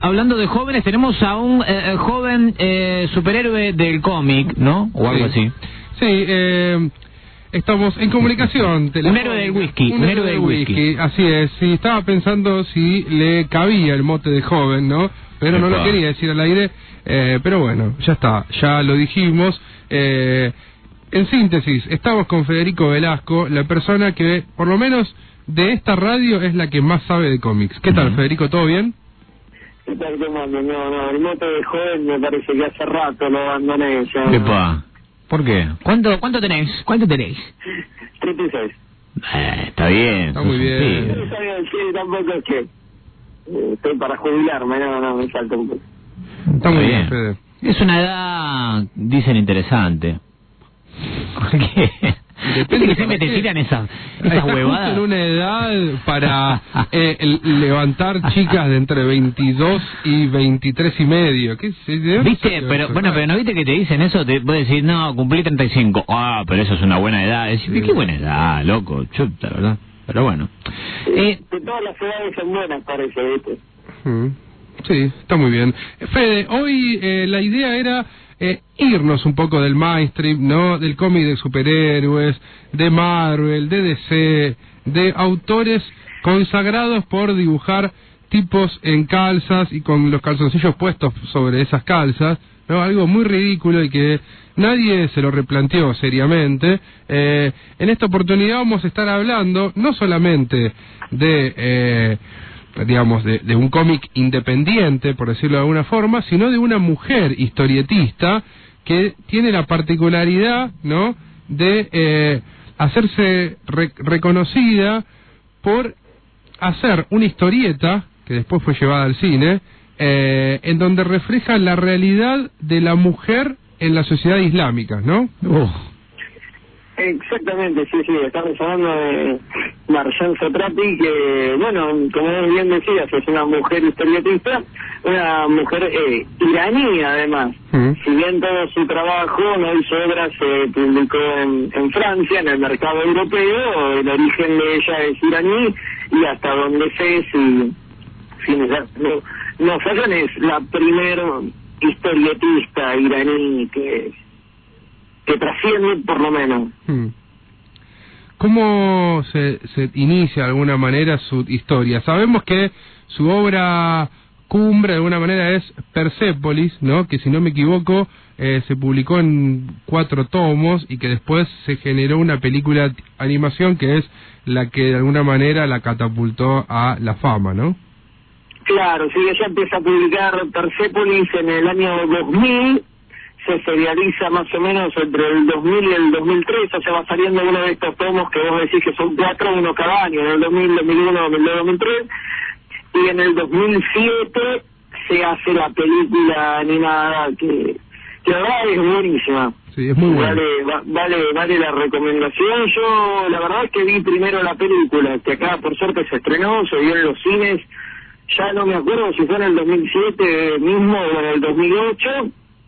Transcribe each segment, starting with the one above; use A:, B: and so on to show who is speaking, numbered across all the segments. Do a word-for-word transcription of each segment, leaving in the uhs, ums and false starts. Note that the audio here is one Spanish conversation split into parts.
A: hablando de jóvenes, tenemos a un eh, joven eh, superhéroe del cómic, ¿no? O algo
B: sí.
A: así.
B: Sí, eh, estamos en comunicación.
A: Un héroe del whisky, un héroe del whisky.
B: whisky. Así es, sí, estaba pensando si le cabía el mote de joven, ¿no? Pero no lo quería decir al aire, eh, pero bueno, ya está, ya lo dijimos. Eh, en síntesis, estamos con Federico Velasco, la persona que, por lo menos de esta radio, es la que más sabe de cómics. ¿Qué tal, Federico? ¿Todo bien?
C: ¿Qué tal, comando? No, no, el mote de joven me parece que hace rato lo abandoné ya.
A: Epa, ¿por qué? ¿Cuánto, cuánto tenés? ¿Cuánto tenés?
C: treinta y seis.
A: Eh, está bien.
B: Está muy bien.
C: No sabía decir tampoco es que eh, estoy para jubilarme, no, no, me falta un poco.
B: Está muy bien, Fede.
A: Es una edad, dicen, interesante. Porque
B: Depende
A: que siempre te tiran esas, esas huevadas.
B: En una edad para eh, el, levantar chicas de entre veintidós y veintitrés y medio. ¿Qué sé yo?
A: ¿Viste? Pero bueno, pero no viste que te dicen eso, te puedes decir, no, cumplí treinta y cinco. Ah, pero eso es una buena edad. Es decir, qué buena edad, loco, chuta, ¿verdad? Pero bueno.
C: Eh, de todas las edades son buenas, parece, ¿viste?
B: Sí, está muy bien. Fede, hoy eh, la idea era eh, irnos un poco del mainstream, ¿no? Del cómic de superhéroes, de Marvel, de D C, de autores consagrados por dibujar tipos en calzas y con los calzoncillos puestos sobre esas calzas, ¿no? Algo muy ridículo y que nadie se lo replanteó seriamente. Eh, en esta oportunidad vamos a estar hablando no solamente de... Eh, digamos, de, de un cómic independiente, por decirlo de alguna forma, sino de una mujer historietista que tiene la particularidad, ¿no?, de eh, hacerse re reconocida por hacer una historieta, que después fue llevada al cine, eh, en donde refleja la realidad de la mujer en la sociedad islámica, ¿no?
A: Uh.
C: Exactamente, sí, sí, estamos hablando de Marjane Satrapi, que, bueno, como bien decías, es una mujer historietista, una mujer eh, iraní, además. Mm. Si bien todo su trabajo, no hizo obras, se publicó en, en Francia, en el mercado europeo, el origen de ella es iraní, y hasta donde sé, si, si no, no fallan, es la primera historietista iraní que... que trasciende, por lo menos.
B: ¿Cómo se, se inicia de alguna manera su historia? Sabemos que su obra cumbre de alguna manera es Persépolis, ¿no? Que si no me equivoco eh, se publicó en cuatro tomos y que después se generó una película de animación que es la que de alguna manera la catapultó a la fama, ¿no?
C: Claro, sí, ella empieza a publicar Persépolis en el año dos mil, se serializa más o menos entre el dos mil y el dos mil tres, o sea, va saliendo uno de estos tomos que vos decís que son cuatro, uno cada año, en el dos mil, dos mil uno, dos mil dos, dos mil tres, y en el dos mil siete se hace la película animada que, que la verdad es buenísima.
B: Sí, es muy buena.
C: Vale, va, vale, vale la recomendación. Yo la verdad es que vi primero la película, que acá por suerte se estrenó, se vio en los cines, ya no me acuerdo si fue en el dos mil siete mismo o en el dos mil ocho,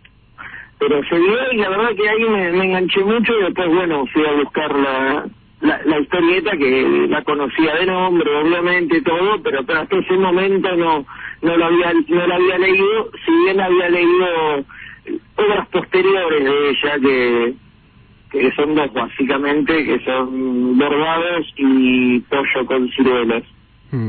C: pero se vio y la verdad que ahí me, me enganché mucho y después, bueno, fui a buscar la, la, la historieta, que la conocía de nombre, obviamente, todo, pero hasta ese momento no no lo había no la había leído, si bien había leído obras posteriores de ella, que, que son dos básicamente, que son Bordados y Pollo con ciruelas.
B: Hmm.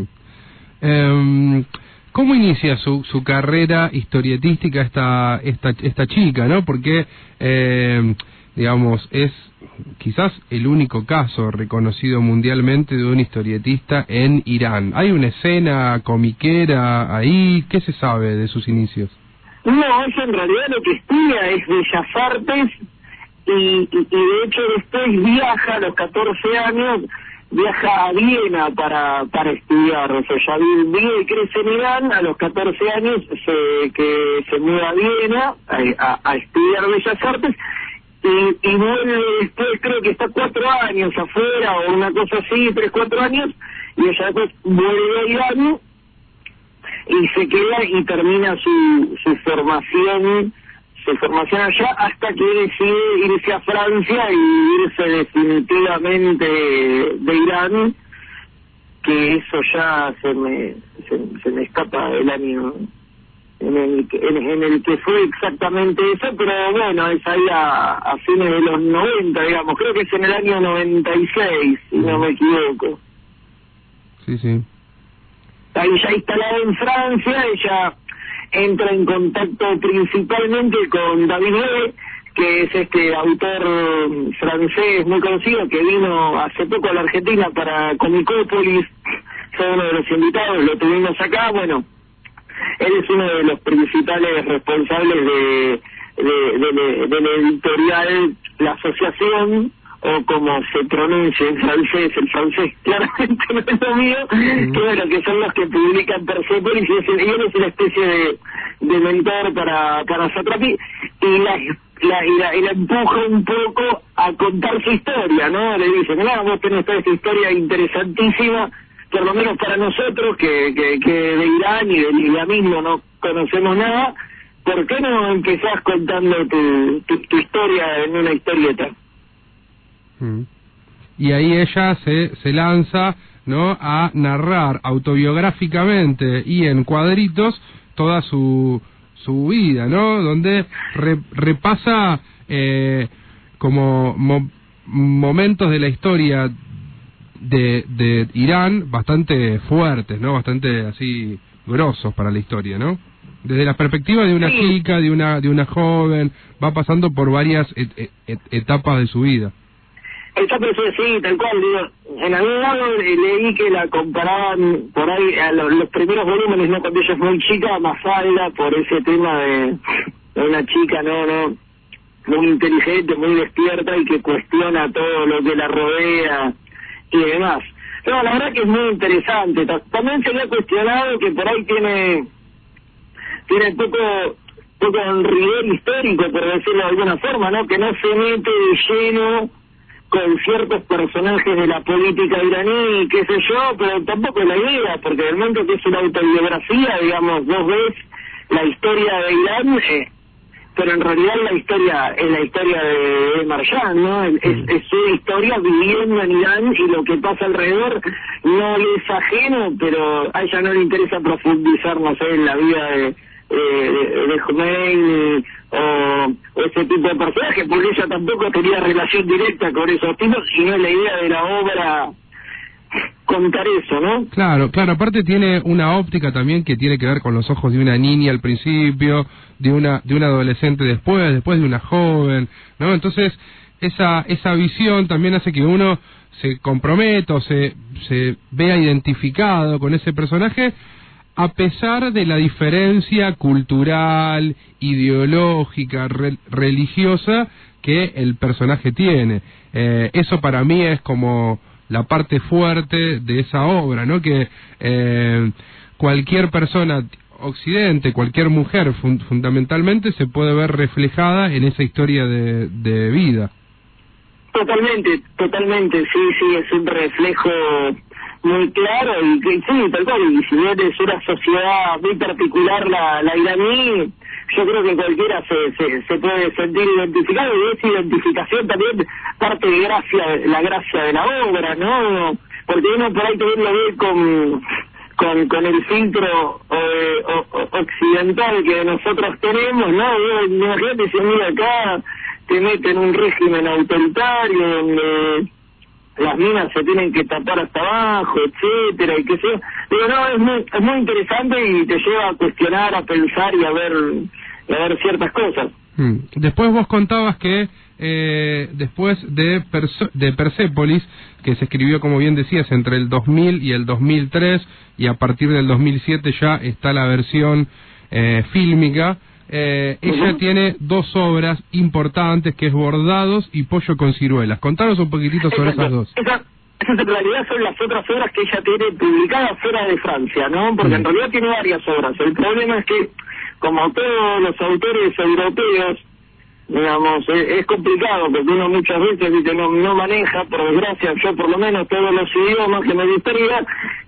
B: Um... ¿Cómo inicia su, su carrera historietística esta esta esta chica, no? Porque, eh, digamos, es quizás el único caso reconocido mundialmente de un historietista en Irán. ¿Hay una escena comiquera ahí? ¿Qué se sabe de sus inicios?
C: No, ella en realidad lo que estudia es Bellas Artes y, y, y de hecho después viaja a los catorce años, viaja a Viena para para estudiar, o sea, ya vive y crece en Irán, a los catorce años se que se muda a Viena a, a, a estudiar Bellas Artes y, y vuelve después, creo que está cuatro años afuera o una cosa así, tres, cuatro años, y ella después vuelve a Irán y se queda y termina su, su formación su formación allá hasta que decide irse a Francia y irse definitivamente de, de Irán, que eso ya se me se, se me escapa el año en, en, en el que fue exactamente eso, pero bueno, es ahí a, a fines de los noventa, digamos, creo que es en el año noventa y seis, si no me equivoco.
B: Sí, sí.
C: Ahí ya instalada en Francia, ella entra en contacto principalmente con David Bowie, que es este autor francés muy conocido que vino hace poco a la Argentina para Comicópolis, fue uno de los invitados, lo tuvimos acá. Bueno, él es uno de los principales responsables de, de, de, de, de la editorial La Asociación, o como se pronuncia en francés, el francés claramente no es lo mío, mm. que bueno, que son los que publican Persepolis, y, es, y él es una especie de, de mentor para, para Satrapi, y la, la, y, la, y la empuja un poco a contar su historia, ¿no? Le dice, mira, vos tenés toda esta historia interesantísima, por lo menos para nosotros, que, que, que de Irán y del islamismo no conocemos nada, ¿por qué no empezás contando tu, tu, tu historia en una historieta?
B: Y ahí ella se, se lanza, ¿no?, a narrar autobiográficamente y en cuadritos toda su su vida, ¿no?, donde re, repasa eh, como mo, momentos de la historia de, de Irán bastante fuertes, ¿no?, bastante así grosos para la historia, ¿no? Desde la perspectiva de una
C: sí.
B: chica, de una de una joven, va pasando por varias et, et, etapas de su vida.
C: Esta persona, sí, tal cual, digo, en algún lado leí que la comparaban por ahí a los, los primeros volúmenes, ¿no?, cuando ella es muy chica, a Mafalda, por ese tema de, de una chica, no, no, muy inteligente, muy despierta y que cuestiona todo lo que la rodea y demás. Pero la verdad que es muy interesante. También se le ha cuestionado que por ahí tiene, tiene poco, poco rigor histórico, por decirlo de alguna forma, ¿no?, que no se mete de lleno con ciertos personajes de la política iraní, qué sé yo, pero tampoco es la idea, porque del momento que es una autobiografía, digamos, vos ves la historia de Irán, eh, pero en realidad la historia es la historia de, de Marjan, ¿no? Es, es su historia viviendo en Irán y lo que pasa alrededor no le es ajeno, pero a ella no le interesa profundizar, no sé, en la vida de, de, de Khomeini o, o ese tipo de personajes, porque ella tampoco tenía relación directa con esos tipos, y no es la idea de la obra contar eso, ¿no?
B: Claro, claro, aparte tiene una óptica también que tiene que ver con los ojos de una niña al principio, de una de una adolescente después, después de una joven, ¿no? Entonces, esa esa visión también hace que uno se comprometa o se, se vea identificado con ese personaje, a pesar de la diferencia cultural, ideológica, re, religiosa que el personaje tiene. Eh, eso para mí es como la parte fuerte de esa obra, ¿no? Que eh, cualquier persona occidente, cualquier mujer fun fundamentalmente se puede ver reflejada en esa historia de, de vida.
C: Totalmente, totalmente, sí, sí, es un reflejo muy claro y que sí, tal cual, y si bien es una sociedad muy particular la, la iraní, yo creo que cualquiera se, se, se puede sentir identificado, y esa identificación también parte de gracia, la gracia de la obra, ¿no? Porque uno por ahí también lo ve con, con, con el filtro eh, o, o, occidental que nosotros tenemos, ¿no? Imagínate si mira acá te meten un régimen autoritario donde las minas se tienen que tapar hasta abajo, etcétera, y qué sé yo. Pero no, es muy, es muy interesante y te lleva a cuestionar, a pensar y a ver, y a ver ciertas cosas.
B: Hmm. Después vos contabas que eh, después de, Perso de Persépolis, que se escribió, como bien decías, entre el dos mil y el dos mil tres, y a partir del dos mil siete ya está la versión eh, fílmica. Eh, uh-huh. Ella tiene dos obras importantes, que es Bordados y Pollo con ciruelas. Contanos un poquitito sobre
C: Exacto.
B: esas dos.
C: Esa, esas en realidad son las otras obras que ella tiene publicadas fuera de Francia, ¿no? Porque uh-huh. en realidad tiene varias obras. El problema es que, como todos los autores europeos, digamos, es, es complicado, porque uno muchas veces ¿viste? No, no maneja, por desgracia, yo por lo menos todos los idiomas que me gustaría,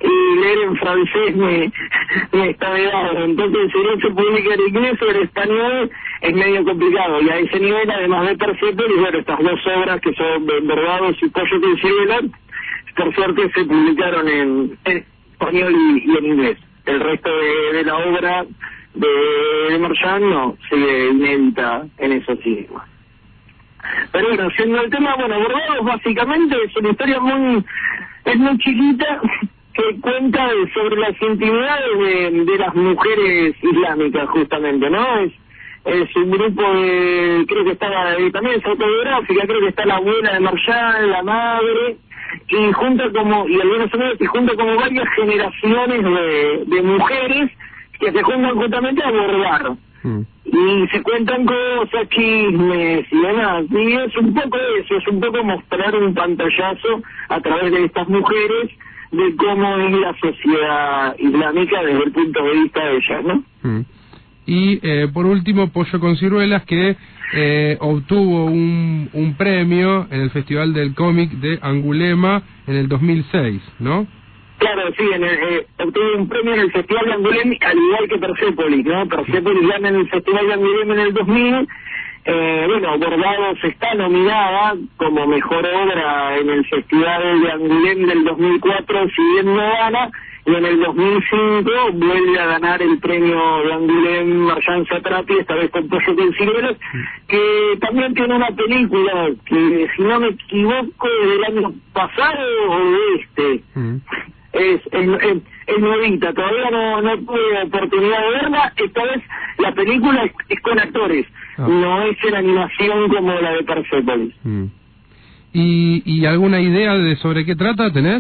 C: y leer en francés me, me está vedado. Entonces, si no se publica en inglés o en español, es medio complicado. Y a ese nivel, además de Persépolis, bueno, estas dos obras que son Bordados y Pollo con ciruelas, por suerte se publicaron en, en español y, y en inglés. El resto de, de la obra de, de Marchand no, sigue inédita en esos idiomas. Pero bueno, siendo el tema, bueno, Bordados básicamente es una historia muy, es muy chiquita, que cuenta de, sobre las intimidades de, de las mujeres islámicas, justamente, ¿no? Es, es un grupo de, creo que está, también es autobiográfica, creo que está la abuela de Marchand, la madre, y junta como, y algunos amigos, y junta como varias generaciones de, de mujeres que se juntan justamente a bordar. Mm. Y se cuentan cosas, chismes y demás, y es un poco eso, es un poco mostrar un pantallazo a través de estas mujeres de cómo es la sociedad islámica desde el punto de vista de ellas, ¿no?
B: Mm. Y eh, por último, Pollo con Ciruelas, que eh, obtuvo un, un premio en el Festival del Cómic de Angulema en el dos mil seis, ¿no?
C: Claro, sí, en el, eh, obtuvo un premio en el Festival de Angulema, al igual que Persépolis, ¿no? Persépolis gana en el Festival de Angulema en el dos mil. Eh, bueno, Bordados está nominada como mejor obra en el Festival de Angulema del dos mil cuatro, si bien no gana, y en el dos mil cinco vuelve a ganar el premio de Angulema Marchand Satrapi, esta vez con Pollo con Ciruelas, que también tiene una película que, si no me equivoco, del año pasado o de este. Mm. Es, es, es, es nuevita, todavía no, no tuve oportunidad de verla. Esta vez la película es, es con actores, ah. no es en animación como la de Persépolis.
B: Mm. ¿Y, ¿Y alguna idea de sobre qué trata tenés?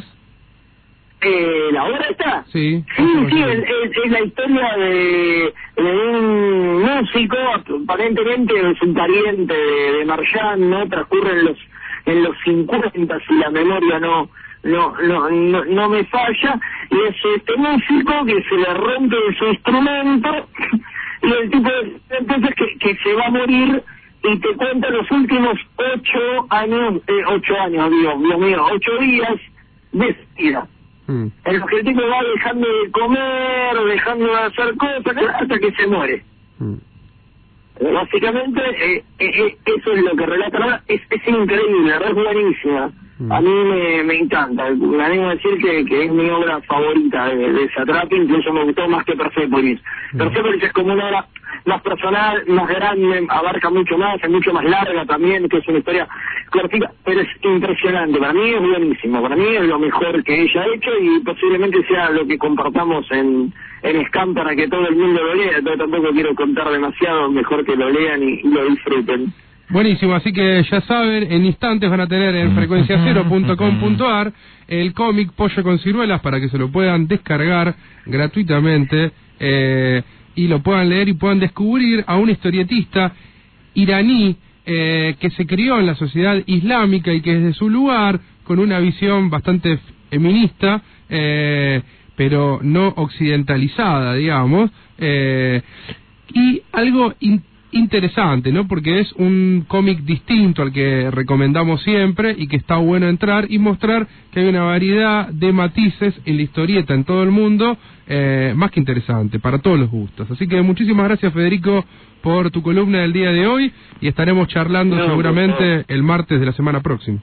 C: Eh, ¿La obra está?
B: Sí.
C: Sí, sí, es, es, es la historia de, de un músico, aparentemente es un pariente de, de Marchand, ¿no? Transcurre en los, en los cincuenta, si la memoria no... No, no, no, no me falla, y es este músico que se le rompe su instrumento, y el tipo de, entonces que, que se va a morir, y te cuenta los últimos ocho años, eh, ocho años, Dios, Dios mío, ocho días de vida, mm. en los que el tipo va dejando de comer, dejando de hacer cosas, hasta que se muere. Mm. Básicamente, eh, eh, eso es lo que relata ahora, es, es increíble, la verdad es buenísima. A mí me, me encanta, me animo a decir que, que es mi obra favorita de, de Satrapi, incluso me gustó más que Persépolis. Mm. Persépolis es como una obra más personal, más grande, abarca mucho más, es mucho más larga también, que es una historia cortita, pero es impresionante, para mí es buenísimo, para mí es lo mejor que ella ha hecho y posiblemente sea lo que compartamos en, en Scam para que todo el mundo lo lea. Yo tampoco quiero contar demasiado, mejor que lo lean y, y lo disfruten.
B: Buenísimo, así que ya saben, en instantes van a tener en frecuencia cero punto com punto a r el cómic Pollo con Ciruelas para que se lo puedan descargar gratuitamente eh, y lo puedan leer y puedan descubrir a un historietista iraní eh, que se crió en la sociedad islámica y que desde su lugar, con una visión bastante feminista, eh, pero no occidentalizada, digamos, eh, y algo interesante, interesante, ¿no? Porque es un cómic distinto al que recomendamos siempre y que está bueno entrar y mostrar que hay una variedad de matices en la historieta en todo el mundo, eh, más que interesante, para todos los gustos. Así que muchísimas gracias, Federico, por tu columna del día de hoy y estaremos charlando no, seguramente no. el martes de la semana próxima.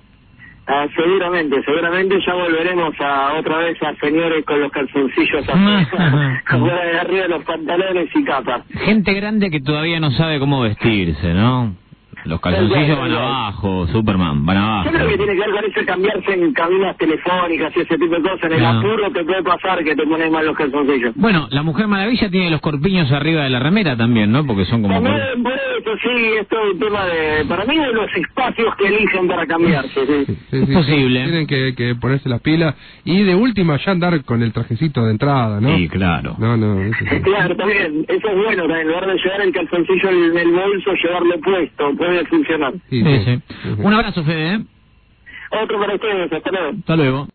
C: Ah, seguramente, seguramente ya volveremos a otra vez a señores con los calzoncillos afuera, afuera de arriba de los pantalones y capas.
A: Gente grande que todavía no sabe cómo vestirse, ¿no? Los calzoncillos van abajo, Superman, van abajo.
C: Yo creo que tiene que ver con eso, cambiarse en cabinas telefónicas y ese tipo de cosas. En el no. apuro te puede pasar que te pones mal los calzoncillos.
A: Bueno, la Mujer Maravilla tiene los corpiños arriba de la remera también, ¿no? Porque son como...
C: También, por eso, sí, esto es un tema de... Para mí, de los espacios que eligen para cambiarse, sí.
B: sí, sí
A: es
B: sí,
A: posible.
B: Sí, tienen que, que ponerse las pilas y de última ya andar con el trajecito de entrada, ¿no?
A: Sí, claro.
B: No, no, eso sí.
C: Claro, también. Eso es bueno, también. En lugar de llevar el calzoncillo en el bolso, llevarlo puesto. Puede funcionar.
A: Sí, sí, sí. Un abrazo, Fede, ¿eh?
C: Otro para ustedes, hasta luego.
A: Hasta luego.